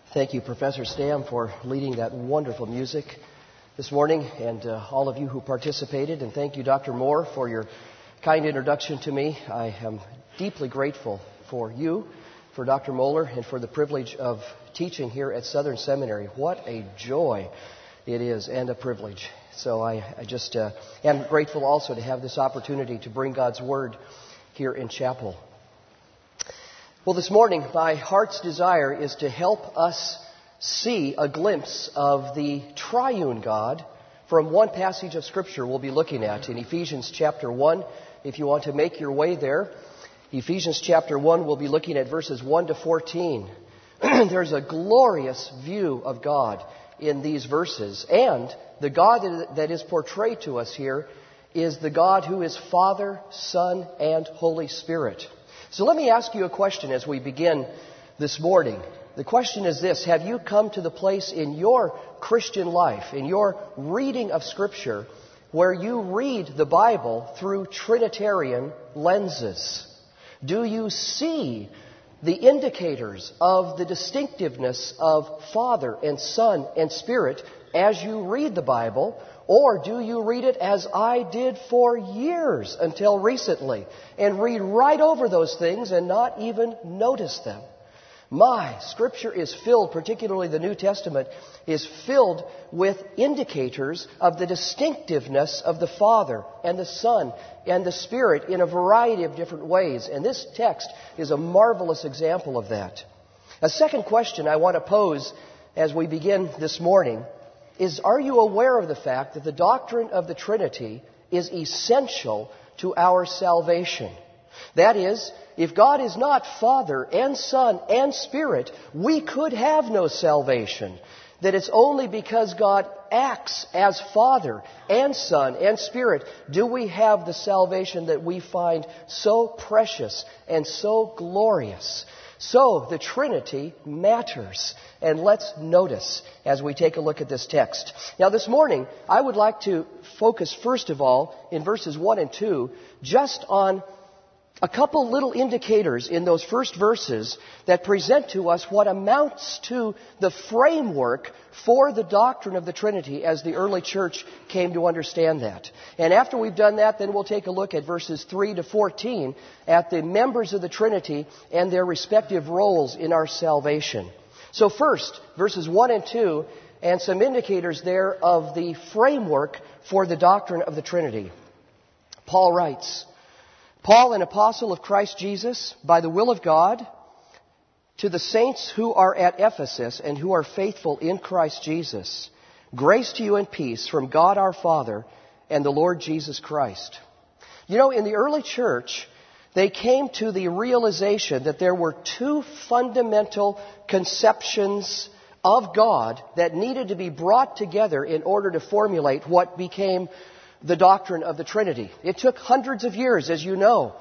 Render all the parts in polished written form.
Thank you, Professor Stam, for leading that wonderful music this morning, and all of you who participated. And thank you, Dr. Moore, for your kind introduction to me. I am deeply grateful for you, for Dr. Moeller, and for the privilege of teaching here at Southern Seminary. What a joy it is, and a privilege. So I just am grateful also to have this opportunity to bring God's Word here in chapel. Well, this morning, my heart's desire is to help us see a glimpse of the triune God from one passage of Scripture we'll be looking at in Ephesians chapter 1. If you want to make your way there, Ephesians chapter 1, we'll be looking at verses 1 to 14. There's a glorious view of God in these verses, and the God that is portrayed to us here is the God who is Father, Son, and Holy Spirit. So let me ask you a question as we begin this morning. The question is this: have you come to the place in your Christian life, in your reading of Scripture, where you read the Bible through Trinitarian lenses? Do you see the indicators of the distinctiveness of Father and Son and Spirit as you read the Bible? Or do you read it as I did for years until recently and read right over those things and not even notice them? Scripture is filled, particularly the New Testament, is filled with indicators of the distinctiveness of the Father and the Son and the Spirit in a variety of different ways. And this text is a marvelous example of that. A second question I want to pose as we begin this morning is, are you aware of the fact that the doctrine of the Trinity is essential to our salvation? That is, if God is not Father and Son and Spirit, we could have no salvation. That it's only because God acts as Father and Son and Spirit do we have the salvation that we find so precious and so glorious. So the Trinity matters. And let's notice as we take a look at this text. Now this morning, I would like to focus first of all in verses 1 and 2 just on a couple little indicators in those first verses that present to us what amounts to the framework for the doctrine of the Trinity as the early church came to understand that. And after we've done that, then we'll take a look at verses 3 to 14 at the members of the Trinity and their respective roles in our salvation. So first, verses 1 and 2, and some indicators there of the framework for the doctrine of the Trinity. Paul writes, Paul, an apostle of Christ Jesus, by the will of God, to the saints who are at Ephesus and who are faithful in Christ Jesus, grace to you and peace from God our Father and the Lord Jesus Christ. You know, in the early church, they came to the realization that there were two fundamental conceptions of God that needed to be brought together in order to formulate what became the doctrine of the Trinity. It took hundreds of years, as you know,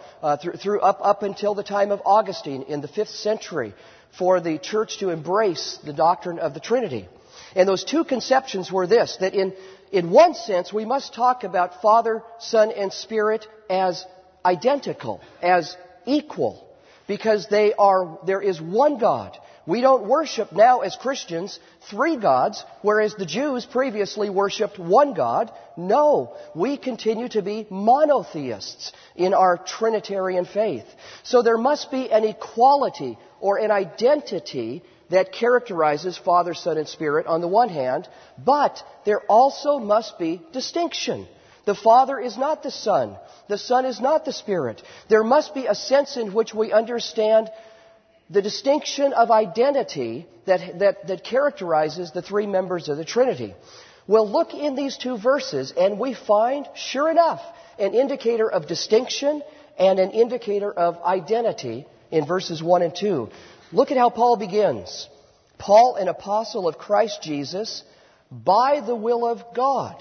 up until the time of Augustine in the 5th century for the church to embrace the doctrine of the Trinity. And those two conceptions were this, that in one sense we must talk about Father, Son, and Spirit as identical, as equal, because there is one God. We don't worship now as Christians three gods, whereas the Jews previously worshipped one God. No, we continue to be monotheists in our Trinitarian faith. So there must be an equality or an identity that characterizes Father, Son, and Spirit on the one hand, but there also must be distinction. The Father is not the Son. The Son is not the Spirit. There must be a sense in which we understand the distinction of identity that characterizes the three members of the Trinity. We'll look in these two verses and we find, sure enough, an indicator of distinction and an indicator of identity in verses 1 and 2. Look at how Paul begins. Paul, an apostle of Christ Jesus, by the will of God.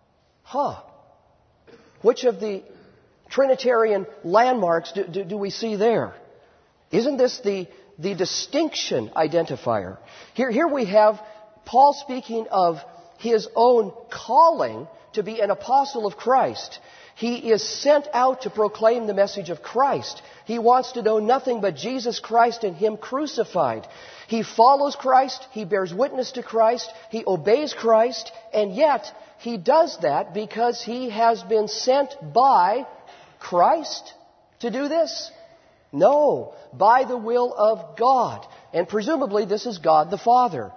Which of the Trinitarian landmarks do we see there? Isn't this the distinction identifier? Here we have Paul speaking of his own calling to be an apostle of Christ. He is sent out to proclaim the message of Christ. He wants to know nothing but Jesus Christ and Him crucified. He follows Christ. He bears witness to Christ. He obeys Christ. And yet, he does that because he has been sent by Christ to do this? No, by the will of God. And presumably this is God the Father.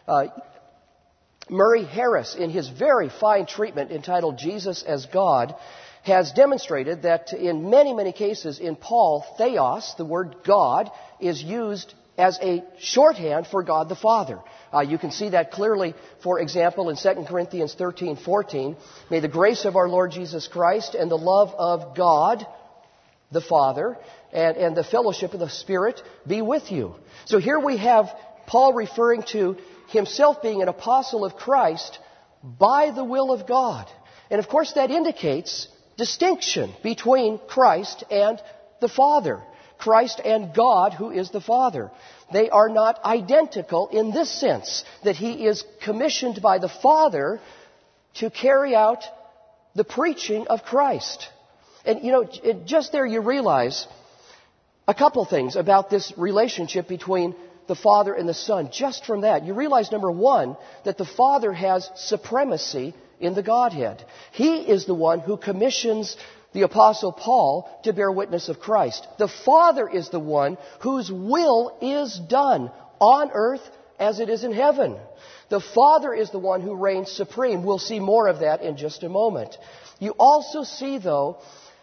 Murray Harris, in his very fine treatment entitled Jesus as God, has demonstrated that in many, many cases in Paul, theos, the word God, is used as a shorthand for God the Father. You can see that clearly, for example, in 2 Corinthians 13:14. May the grace of our Lord Jesus Christ and the love of God the Father and the fellowship of the Spirit be with you. So here we have Paul referring to himself being an apostle of Christ by the will of God. And of course that indicates distinction between Christ and the Father. Christ and God, who is the Father. They are not identical in this sense, that He is commissioned by the Father to carry out the preaching of Christ. And just there you realize a couple things about this relationship between the Father and the Son. Just from that, you realize, number one, that the Father has supremacy in the Godhead. He is the one who commissions the Apostle Paul to bear witness of Christ. The Father is the one whose will is done on earth as it is in heaven. The Father is the one who reigns supreme. We'll see more of that in just a moment. You also see, though,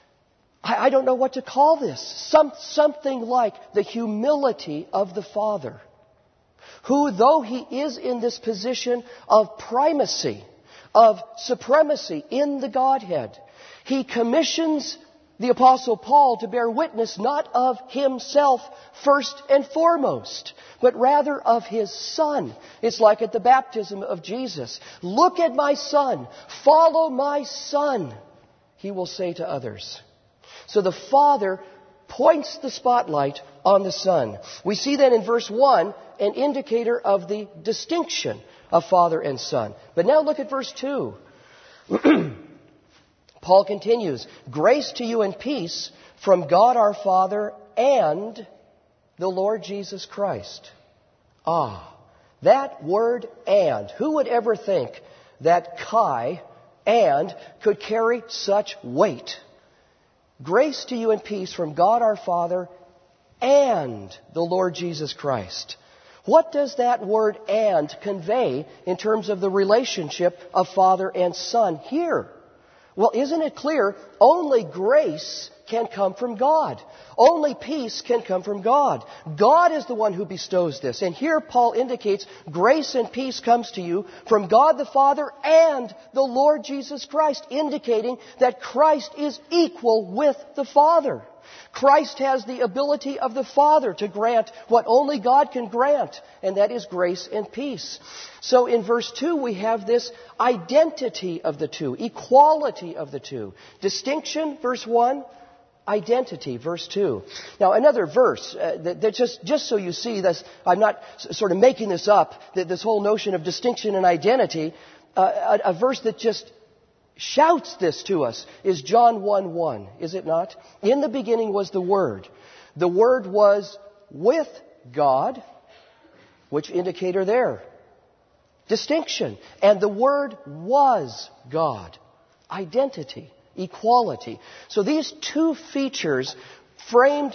I don't know what to call this, something like the humility of the Father, who, though He is in this position of primacy, of supremacy in the Godhead, He commissions the Apostle Paul to bear witness not of himself first and foremost, but rather of His Son. It's like at the baptism of Jesus. Look at my Son. Follow my Son, He will say to others. So the Father points the spotlight on the Son. We see then in verse 1 an indicator of the distinction of Father and Son. But now look at verse 2. Paul continues, grace to you and peace from God our Father and the Lord Jesus Christ. That word and. Who would ever think that Kai and could carry such weight? Grace to you and peace from God our Father and the Lord Jesus Christ. What does that word and convey in terms of the relationship of Father and Son here? Well, isn't it clear? Only grace can come from God. Only peace can come from God. God is the one who bestows this. And here Paul indicates grace and peace comes to you from God the Father and the Lord Jesus Christ, indicating that Christ is equal with the Father. Christ has the ability of the Father to grant what only God can grant, and that is grace and peace. So in verse 2 we have this identity of the two, equality of the two. Distinction, verse 1, identity, verse 2. Now another verse, that just so you see this, I'm not sort of making this up, that this whole notion of distinction and identity, a verse that just shouts this to us is John 1:1, is it not? In the beginning was the Word. The Word was with God. Which indicator there? Distinction. And the Word was God. Identity. Equality. So these two features framed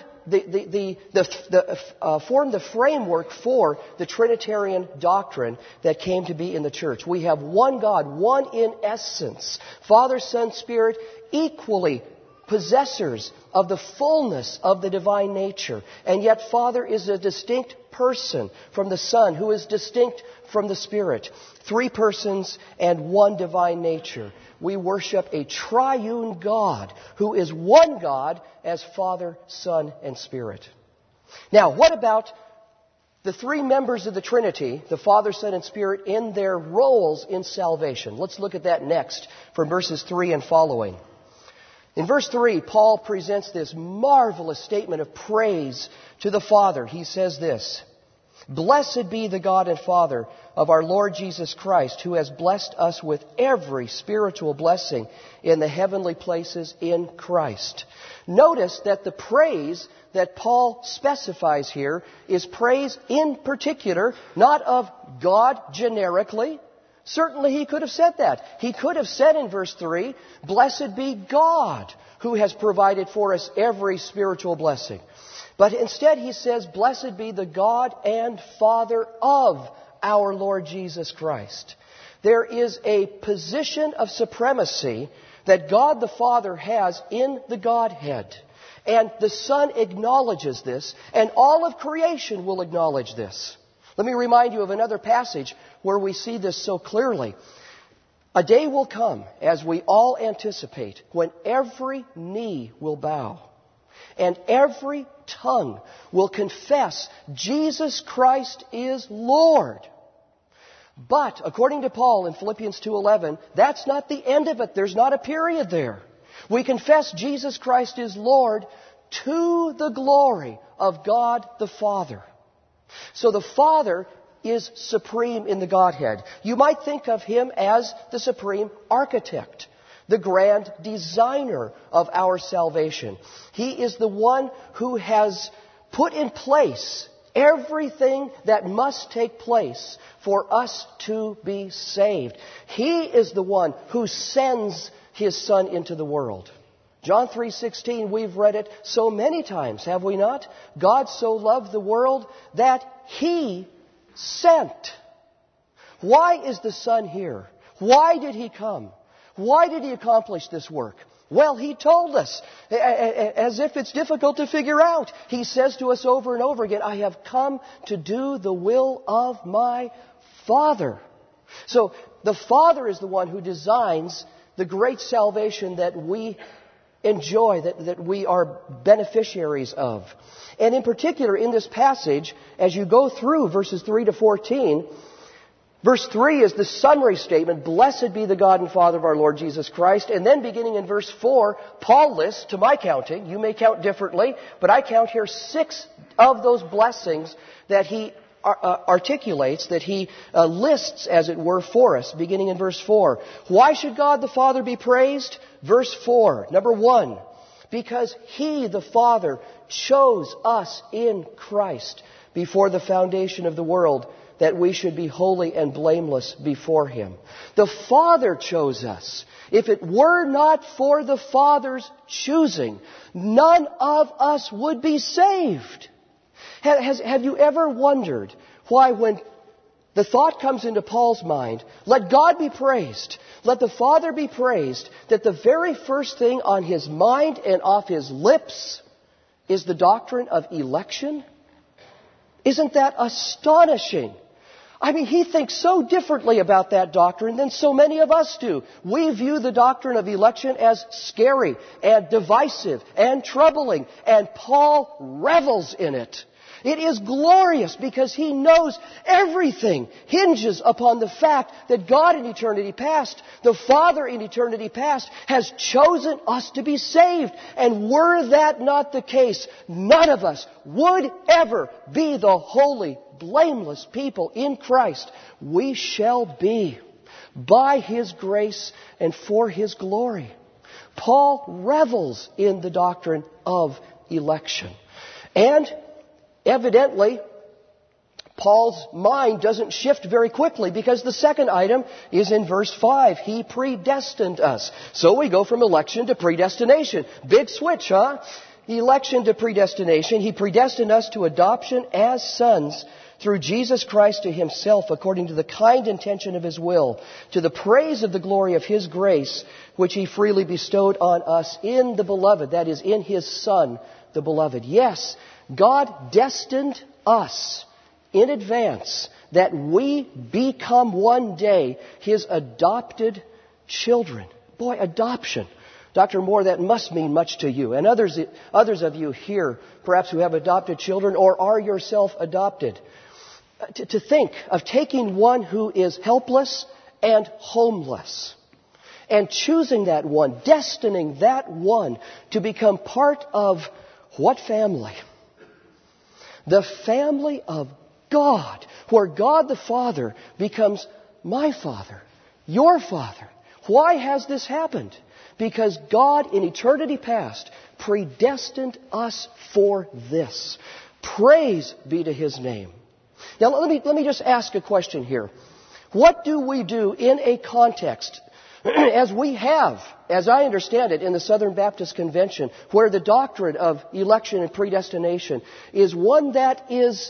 form the framework for the Trinitarian doctrine that came to be in the church. We have one God, one in essence, Father, Son, Spirit, equally possessors of the fullness of the divine nature. And yet Father is a distinct person from the Son, who is distinct from the Spirit. Three persons and one divine nature. We worship a triune God who is one God as Father, Son, and Spirit. Now, what about the three members of the Trinity, the Father, Son, and Spirit, in their roles in salvation? Let's look at that next from verses 3 and following. In verse 3, Paul presents this marvelous statement of praise to the Father. He says this, Blessed be the God and Father of our Lord Jesus Christ, who has blessed us with every spiritual blessing in the heavenly places in Christ. Notice that the praise that Paul specifies here is praise in particular, not of God generically. Certainly he could have said that. He could have said in verse 3, "Blessed be God, who has provided for us every spiritual blessing." But instead he says, "Blessed be the God and Father of our Lord Jesus Christ." There is a position of supremacy that God the Father has in the Godhead. And the Son acknowledges this, and all of creation will acknowledge this. Let me remind you of another passage where we see this so clearly. A day will come, as we all anticipate, when every knee will bow and every tongue will confess Jesus Christ is Lord. But, according to Paul in Philippians 2:11, that's not the end of it. There's not a period there. We confess Jesus Christ is Lord to the glory of God the Father. So the Father is supreme in the Godhead. You might think of Him as the supreme architect, the grand designer of our salvation. He is the one who has put in place everything that must take place for us to be saved. He is the one who sends His Son into the world. John 3:16, we've read it so many times, have we not? God so loved the world that He sent. Why is the Son here? Why did He come? Why did He accomplish this work? Well, He told us, as if it's difficult to figure out. He says to us over and over again, "I have come to do the will of my Father." So the Father is the one who designs the great salvation that we enjoy, that we are beneficiaries of. And in particular, in this passage, as you go through verses 3 to 14, verse 3 is the summary statement, "Blessed be the God and Father of our Lord Jesus Christ." And then beginning in verse 4, Paul lists, to my counting, you may count differently, but I count here 6 of those blessings that he articulates, that he lists, as it were, for us, beginning in verse 4. Why should God the Father be praised? Verse 4, number 1, because He, the Father, chose us in Christ before the foundation of the world, that we should be holy and blameless before Him. The Father chose us. If it were not for the Father's choosing, none of us would be saved. Have you ever wondered why, when the thought comes into Paul's mind, let God be praised, let the Father be praised, that the very first thing on his mind and off his lips is the doctrine of election? Isn't that astonishing? I mean, he thinks so differently about that doctrine than so many of us do. We view the doctrine of election as scary and divisive and troubling, and Paul revels in it. It is glorious because he knows everything hinges upon the fact that God in eternity past, the Father in eternity past, has chosen us to be saved. And were that not the case, none of us would ever be the holy, blameless people in Christ. We shall be by His grace and for His glory. Paul revels in the doctrine of election. And evidently, Paul's mind doesn't shift very quickly, because the second item is in verse 5. He predestined us. So we go from election to predestination. Big switch, huh? Election to predestination. He predestined us to adoption as sons through Jesus Christ to Himself, according to the kind intention of His will, to the praise of the glory of His grace, which He freely bestowed on us in the Beloved, that is, in His Son, the Beloved. Yes, God destined us in advance that we become one day His adopted children. Boy, adoption. Dr. Moore, that must mean much to you. And others of you here, perhaps who have adopted children or are yourself adopted. To think of taking one who is helpless and homeless and choosing that one, destining that one to become part of what family? The family of God, where God the Father becomes my Father, your Father. Why has this happened? Because God in eternity past predestined us for this. Praise be to His name. Now let me just ask a question here. What do we do in a context, as we have, as I understand it, in the Southern Baptist Convention, where the doctrine of election and predestination is one that is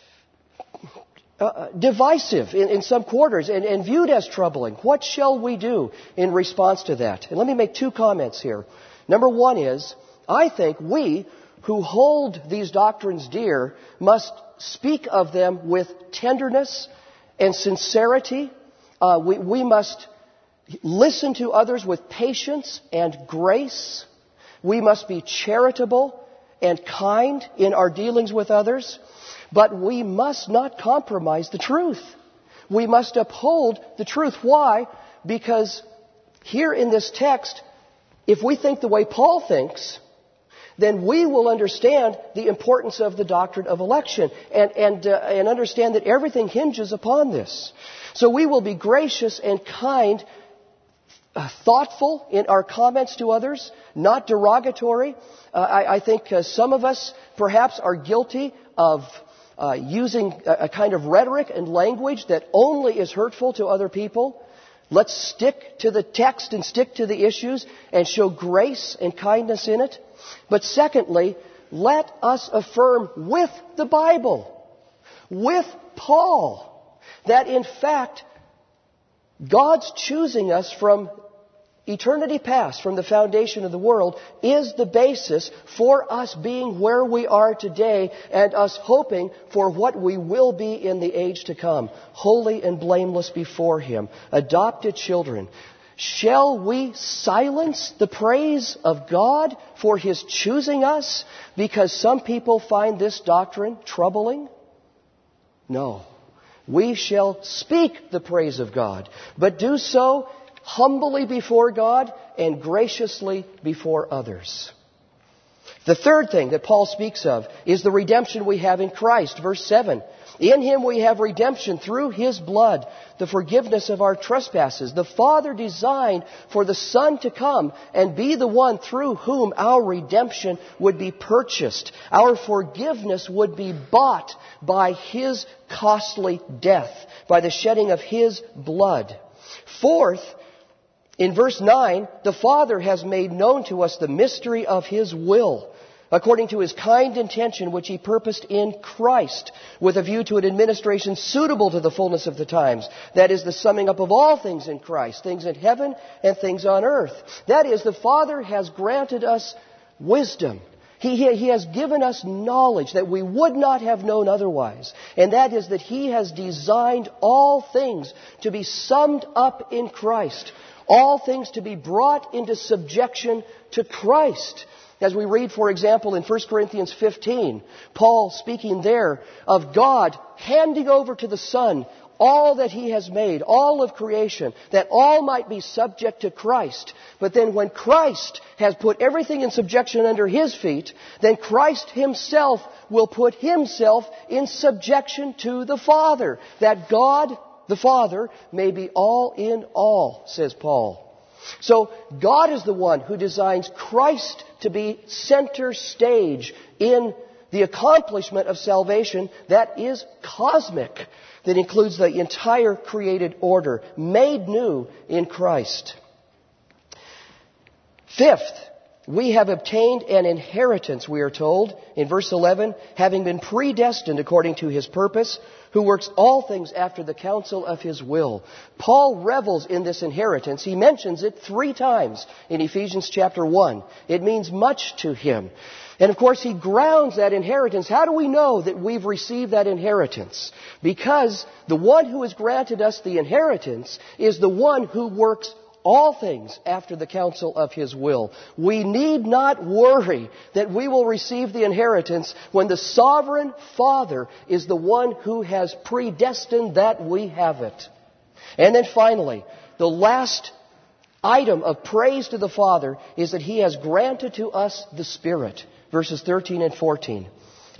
divisive in some quarters and viewed as troubling? What shall we do in response to that? And let me make two comments here. Number one is, I think we who hold these doctrines dear must speak of them with tenderness and sincerity. We must listen to others with patience and grace. We must be charitable and kind in our dealings with others. But we must not compromise the truth. We must uphold the truth. Why? Because here in this text, if we think the way Paul thinks, then we will understand the importance of the doctrine of election and understand that everything hinges upon this. So we will be gracious and kind, thoughtful in our comments to others, not derogatory. I think some of us perhaps are guilty of using a kind of rhetoric and language that only is hurtful to other people. Let's stick to the text and stick to the issues and show grace and kindness in it. But secondly, let us affirm with the Bible, with Paul, that in fact, God's choosing us from eternity past, from the foundation of the world, is the basis for us being where we are today and us hoping for what we will be in the age to come, holy and blameless before Him, adopted children. Shall we silence the praise of God for His choosing us because some people find this doctrine troubling? No. We shall speak the praise of God, but do so humbly before God and graciously before others. The third thing that Paul speaks of is the redemption we have in Christ. Verse 7. In Him we have redemption through His blood, the forgiveness of our trespasses. The Father designed for the Son to come and be the one through whom our redemption would be purchased. Our forgiveness would be bought by His costly death, by the shedding of His blood. Fourth, in verse 9, the Father has made known to us the mystery of His will, according to His kind intention which He purposed in Christ, with a view to an administration suitable to the fullness of the times. That is the summing up of all things in Christ, things in heaven and things on earth. That is, the Father has granted us wisdom. He has given us knowledge that we would not have known otherwise. And that is that He has designed all things to be summed up in Christ. All things to be brought into subjection to Christ. As we read, for example, in 1 Corinthians 15, Paul speaking there of God handing over to the Son all that He has made, all of creation, that all might be subject to Christ. But then when Christ has put everything in subjection under His feet, then Christ Himself will put Himself in subjection to the Father, that God the Father may be all in all, says Paul. So God is the one who designs Christ to be center stage in the accomplishment of salvation that is cosmic, that includes the entire created order, made new in Christ. Fifth, we have obtained an inheritance, we are told, in verse 11, having been predestined according to His purpose, who works all things after the counsel of His will. Paul revels in this inheritance. He mentions it 3 times in Ephesians chapter 1. It means much to him. And of course, he grounds that inheritance. How do we know that we've received that inheritance? Because the one who has granted us the inheritance is the one who works all things after the counsel of His will. We need not worry that we will receive the inheritance when the sovereign Father is the one who has predestined that we have it. And then finally, the last item of praise to the Father is that He has granted to us the Spirit. Verses 13 and 14.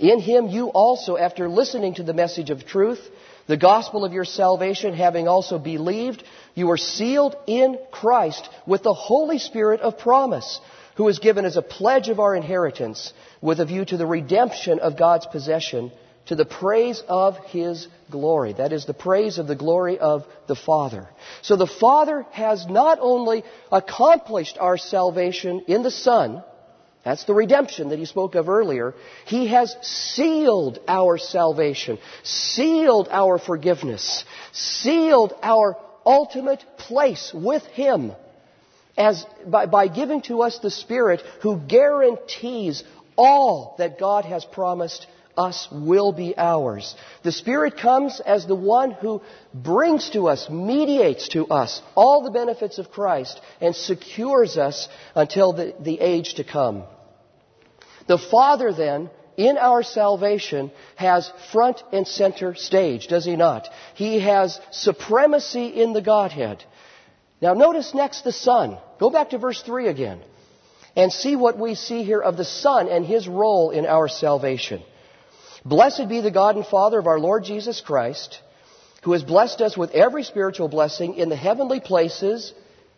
In Him you also, after listening to the message of truth, the gospel of your salvation, having also believed, you are sealed in Christ with the Holy Spirit of promise, who is given as a pledge of our inheritance, with a view to the redemption of God's possession, to the praise of His glory. That is, the praise of the glory of the Father. So the Father has not only accomplished our salvation in the Son, that's the redemption that He spoke of earlier, He has sealed our salvation, sealed our forgiveness, sealed our ultimate place with Him, as by giving to us the Spirit who guarantees all that God has promised us will be ours. The Spirit comes as the one who brings to us, mediates to us all the benefits of Christ and secures us until the age to come. The Father then, in our salvation, has front and center stage, does He not? He has supremacy in the Godhead. Now notice next the Son. Go back to verse 3 again and see what we see here of the Son and His role in our salvation. Blessed be the God and Father of our Lord Jesus Christ, who has blessed us with every spiritual blessing in the heavenly places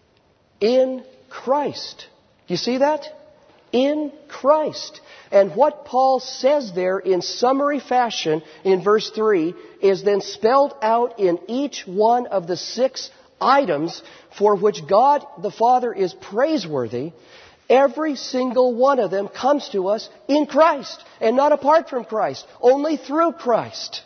in Christ. Do you see that? In Christ. And what Paul says there in summary fashion in verse 3 is then spelled out in each one of the 6 items for which God the Father is praiseworthy. Every single one of them comes to us in Christ and not apart from Christ, only through Christ.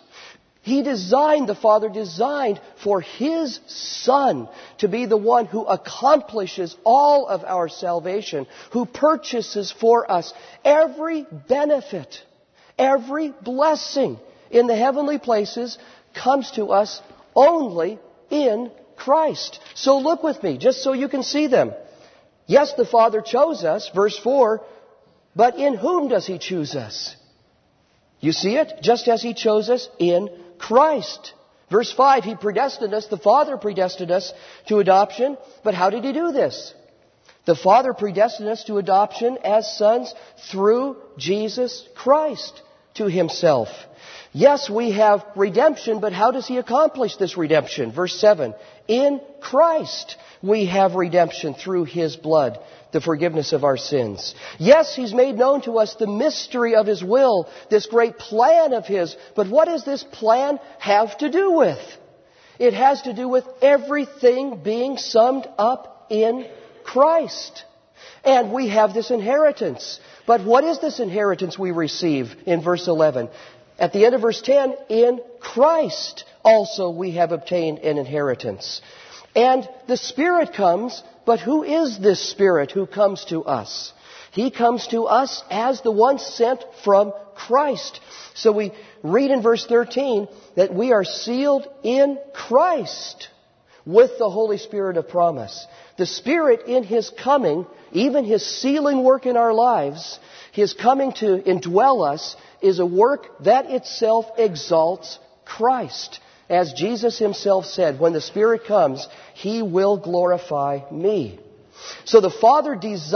The Father designed for His Son to be the one who accomplishes all of our salvation, who purchases for us every benefit, every blessing in the heavenly places comes to us only in Christ. So look with me, just so you can see them. Yes, the Father chose us, verse 4, but in whom does He choose us? You see it? Just as He chose us in Christ. Verse 5, He predestined us, the Father predestined us to adoption, but how did He do this? The Father predestined us to adoption as sons through Jesus Christ to Himself. Yes, we have redemption, but how does He accomplish this redemption? Verse 7, in Christ we have redemption through His blood, the forgiveness of our sins. Yes, He's made known to us the mystery of His will, this great plan of His. But what does this plan have to do with? It has to do with everything being summed up in Christ. And we have this inheritance. But what is this inheritance we receive in verse 11? At the end of verse 10, in Christ also we have obtained an inheritance. And the Spirit comes, but who is this Spirit who comes to us? He comes to us as the one sent from Christ. So we read in verse 13 that we are sealed in Christ with the Holy Spirit of promise. The Spirit in His coming, even His sealing work in our lives, His coming to indwell us, is a work that itself exalts Christ. As Jesus Himself said, when the Spirit comes, He will glorify me. So the Father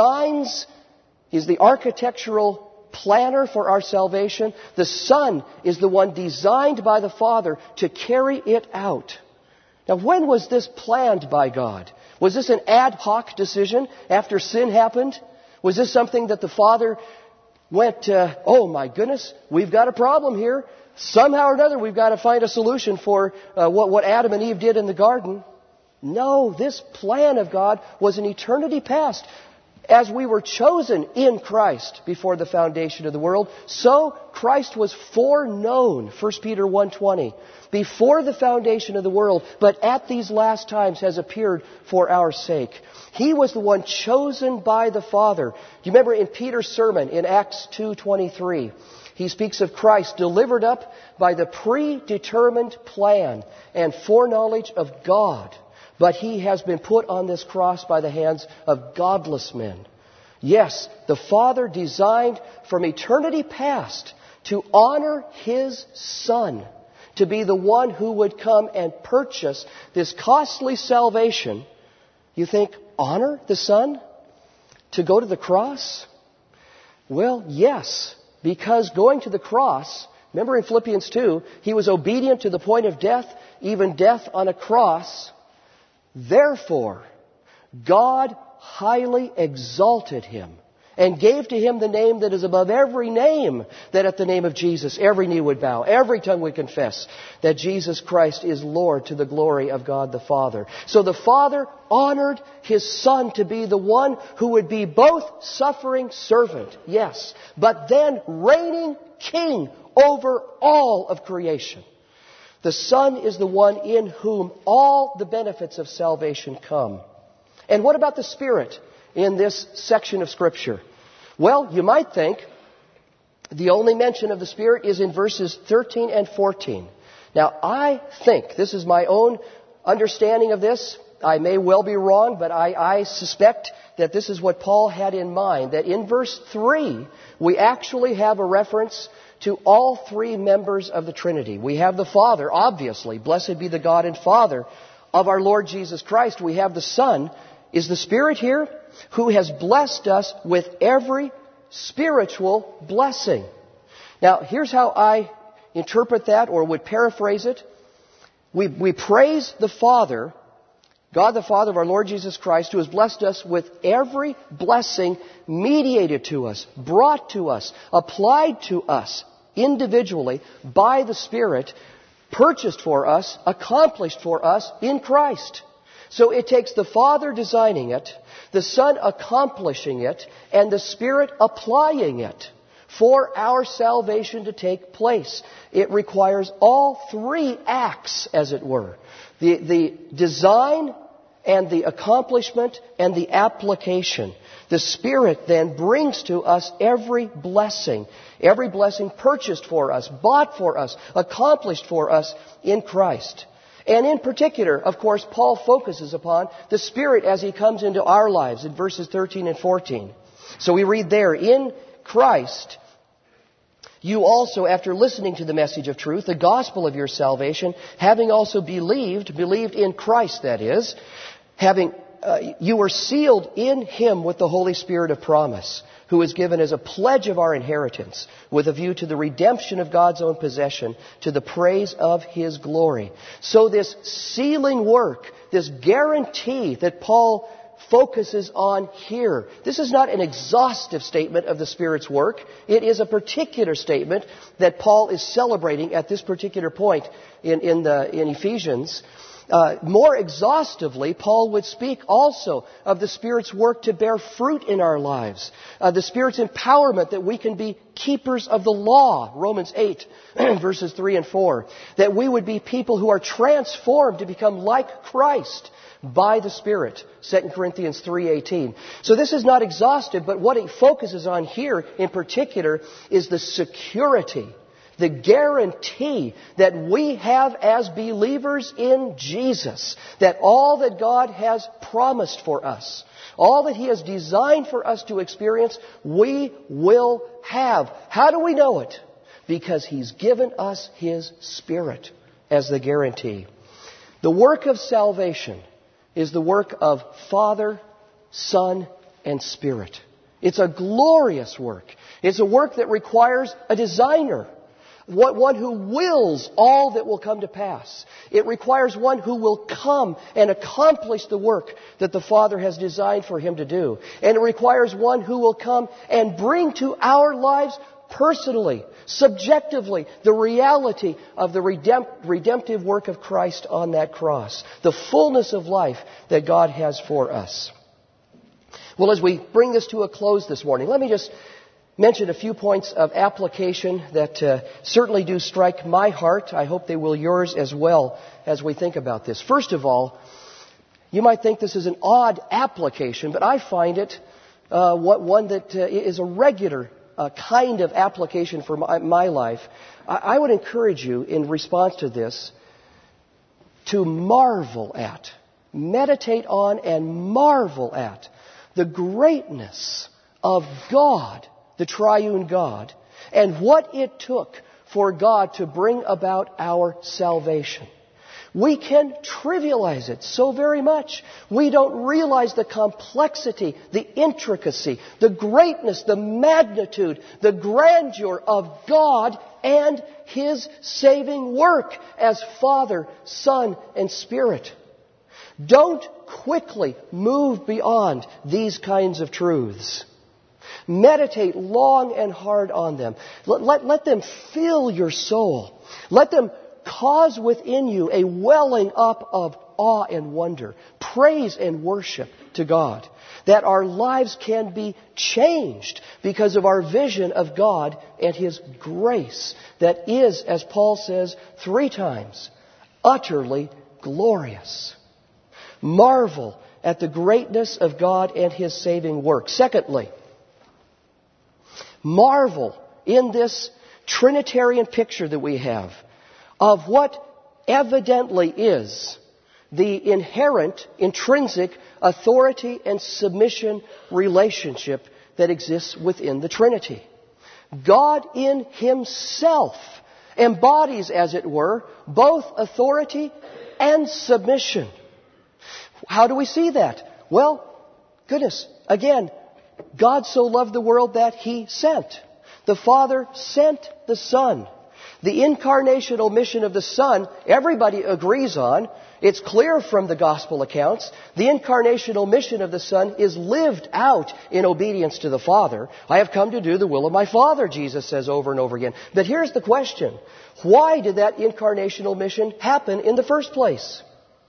is the architectural planner for our salvation. The Son is the one designed by the Father to carry it out. Now, when was this planned by God? Was this an ad hoc decision after sin happened? Was this something that the Father went, oh my goodness, we've got a problem here. Somehow or another, we've got to find a solution for what Adam and Eve did in the garden. No, this plan of God was in eternity past. As we were chosen in Christ before the foundation of the world, so Christ was foreknown, 1 Peter 1:20, before the foundation of the world, but at these last times has appeared for our sake. He was the one chosen by the Father. You remember in Peter's sermon in Acts 2:23, he speaks of Christ delivered up by the predetermined plan and foreknowledge of God. But He has been put on this cross by the hands of godless men. Yes, the Father designed from eternity past to honor His Son, to be the one who would come and purchase this costly salvation. You think, honor the Son? To go to the cross? Well, yes. because going to the cross, remember in Philippians 2, He was obedient to the point of death, even death on a cross. Therefore, God highly exalted Him and gave to Him the name that is above every name, that at the name of Jesus every knee would bow, every tongue would confess that Jesus Christ is Lord, to the glory of God the Father. So the Father honored His Son to be the one who would be both suffering servant, yes, but then reigning King over all of creation. The Son is the one in whom all the benefits of salvation come. And what about the Spirit in this section of Scripture? Well, you might think the only mention of the Spirit is in verses 13 and 14. Now, I think, this is my own understanding of this, I may well be wrong, but I suspect that this is what Paul had in mind, that in verse 3, we actually have a reference to all three members of the Trinity. We have the Father, obviously, blessed be the God and Father of our Lord Jesus Christ. We have the Son. Is the Spirit here? Who has blessed us with every spiritual blessing. Now, here's how I interpret that, or would paraphrase it. We praise the Father, God the Father of our Lord Jesus Christ, who has blessed us with every blessing mediated to us, brought to us, applied to us individually by the Spirit, purchased for us, accomplished for us in Christ. So it takes the Father designing it, the Son accomplishing it, and the Spirit applying it for our salvation to take place. It requires all three acts, as it were. The design and the accomplishment and the application. The Spirit then brings to us every blessing purchased for us, bought for us, accomplished for us in Christ. And in particular, of course, Paul focuses upon the Spirit as He comes into our lives in verses 13 and 14. So we read there, in Christ, you also, after listening to the message of truth, the gospel of your salvation, having also believed in Christ, that is, you were sealed in Him with the Holy Spirit of promise, who is given as a pledge of our inheritance, with a view to the redemption of God's own possession, to the praise of His glory. So this sealing work, this guarantee that Paul focuses on here, this is not an exhaustive statement of the Spirit's work. It is a particular statement that Paul is celebrating at this particular point in Ephesians. More exhaustively, Paul would speak also of the Spirit's work to bear fruit in our lives. The Spirit's empowerment that we can be keepers of the law, Romans 8, verses 3 and 4. That we would be people who are transformed to become like Christ by the Spirit, 2 Corinthians 3:18. So this is not exhaustive, but what it focuses on here in particular is the security, the guarantee that we have as believers in Jesus, that all that God has promised for us, all that He has designed for us to experience, we will have. How do we know it? Because He's given us His Spirit as the guarantee. The work of salvation is the work of Father, Son, and Spirit. It's a glorious work. It's a work that requires a designer, one who wills all that will come to pass. It requires one who will come and accomplish the work that the Father has designed for Him to do. And it requires one who will come and bring to our lives personally, subjectively, the reality of the redemptive work of Christ on that cross. The fullness of life that God has for us. Well, as we bring this to a close this morning, let me just mention a few points of application that certainly do strike my heart. I hope they will yours as well as we think about this. First of all, you might think this is an odd application, but I find it one that is a regular kind of application for my life. I would encourage you in response to this to marvel at, meditate on and marvel at the greatness of God, the triune God, and what it took for God to bring about our salvation. We can trivialize it so very much. We don't realize the complexity, the intricacy, the greatness, the magnitude, the grandeur of God and His saving work as Father, Son, and Spirit. Don't quickly move beyond these kinds of truths. Meditate long and hard on them. Let them fill your soul. Let them cause within you a welling up of awe and wonder, praise and worship to God, that our lives can be changed because of our vision of God and His grace that is, as Paul says 3 times, utterly glorious. Marvel at the greatness of God and His saving work. Secondly, marvel in this Trinitarian picture that we have of what evidently is the inherent, intrinsic authority and submission relationship that exists within the Trinity. God in Himself embodies, as it were, both authority and submission. How do we see that? Well, goodness, again, God so loved the world that He sent. The Father sent the Son. The incarnational mission of the Son, everybody agrees on. It's clear from the Gospel accounts. The incarnational mission of the Son is lived out in obedience to the Father. I have come to do the will of my Father, Jesus says over and over again. But here's the question. Why did that incarnational mission happen in the first place?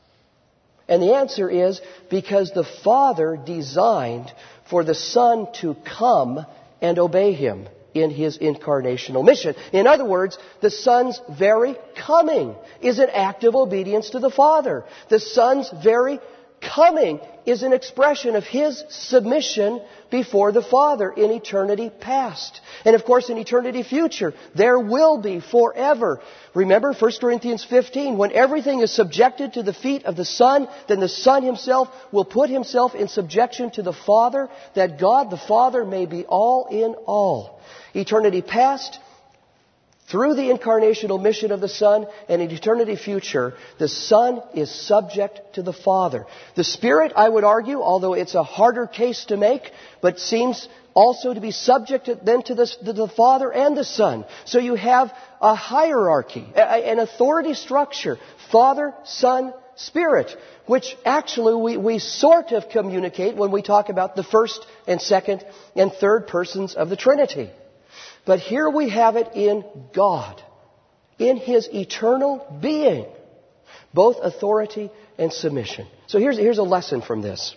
And the answer is because the Father designed for the Son to come and obey Him in His incarnational mission. In other words, the Son's very coming is an act of obedience to the Father. The Son's very coming is an expression of His submission before the Father in eternity past. And of course, in eternity future, there will be forever. Remember 1 Corinthians 15, when everything is subjected to the feet of the Son, then the Son Himself will put Himself in subjection to the Father, that God the Father may be all in all. Eternity past, through the incarnational mission of the Son, and in eternity future, the Son is subject to the Father. The Spirit, I would argue, although it's a harder case to make, but seems also to be subject then to the Father and the Son. So you have a hierarchy, an authority structure, Father, Son, Spirit, which actually we sort of communicate when we talk about the first and second and third persons of the Trinity. But here we have it in God, in His eternal being, both authority and submission. So here's a lesson from this.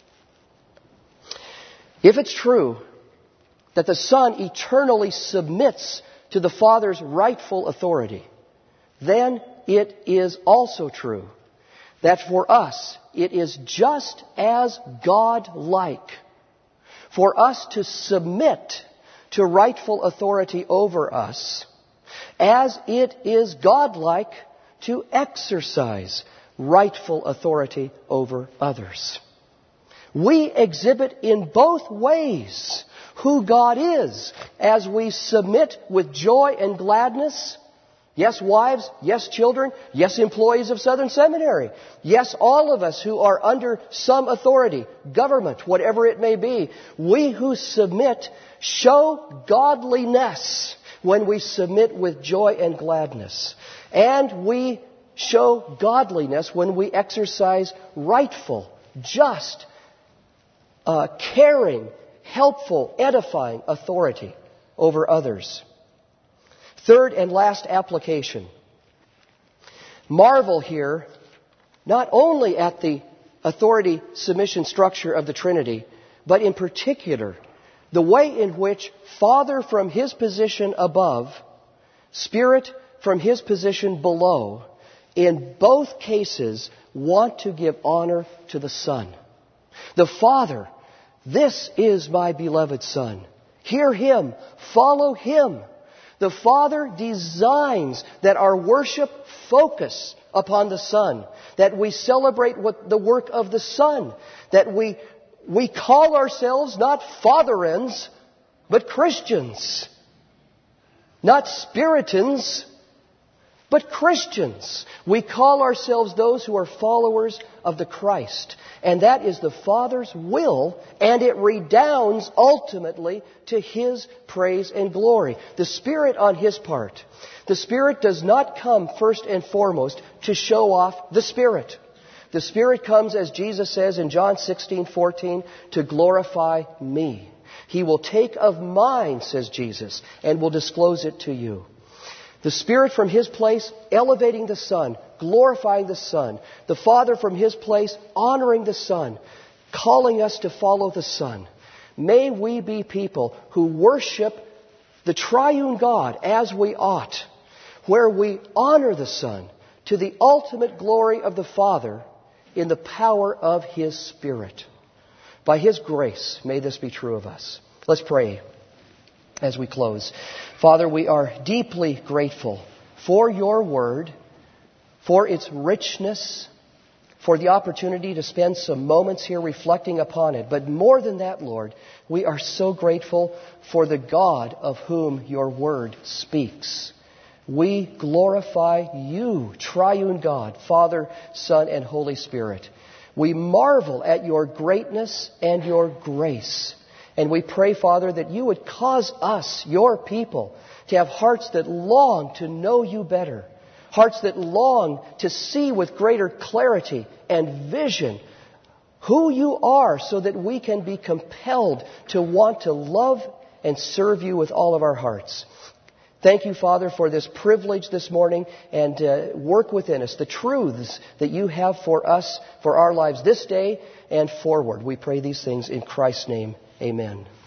If it's true that the Son eternally submits to the Father's rightful authority, then it is also true that for us it is just as God-like for us to submit to rightful authority over us, as it is God-like to exercise rightful authority over others. We exhibit in both ways who God is as we submit with joy and gladness. Yes, wives. Yes, children. Yes, employees of Southern Seminary. Yes, all of us who are under some authority, government, whatever it may be. We who submit show godliness when we submit with joy and gladness. And we show godliness when we exercise rightful, just, caring, helpful, edifying authority over others. Third and last application. Marvel here not only at the authority submission structure of the Trinity, but in particular the way in which Father from His position above, Spirit from His position below, in both cases want to give honor to the Son. The Father, this is my beloved Son. Hear Him, follow Him. The Father designs that our worship focus upon the Son, that we celebrate the work of the Son, that we call ourselves not Fatherens, but Christians, not Spiritans, but Christians. We call ourselves those who are followers of the Christ. And that is the Father's will, and it redounds ultimately to His praise and glory. The Spirit on His part. The Spirit does not come first and foremost to show off the Spirit. The Spirit comes, as Jesus says in John 16:14, to glorify me. He will take of mine, says Jesus, and will disclose it to you. The Spirit from His place, elevating the Son, glorifying the Son. The Father from His place, honoring the Son, calling us to follow the Son. May we be people who worship the triune God as we ought, where we honor the Son to the ultimate glory of the Father in the power of His Spirit. By His grace, may this be true of us. Let's pray as we close. Father, we are deeply grateful for Your Word, for its richness, for the opportunity to spend some moments here reflecting upon it. But more than that, Lord, we are so grateful for the God of whom Your Word speaks. We glorify You, triune God, Father, Son, and Holy Spirit. We marvel at Your greatness and Your grace. And we pray, Father, that You would cause us, Your people, to have hearts that long to know You better. Hearts that long to see with greater clarity and vision who You are, so that we can be compelled to want to love and serve You with all of our hearts. Thank You, Father, for this privilege this morning, and work within us the truths that You have for us, for our lives this day and forward. We pray these things in Christ's name. Amen.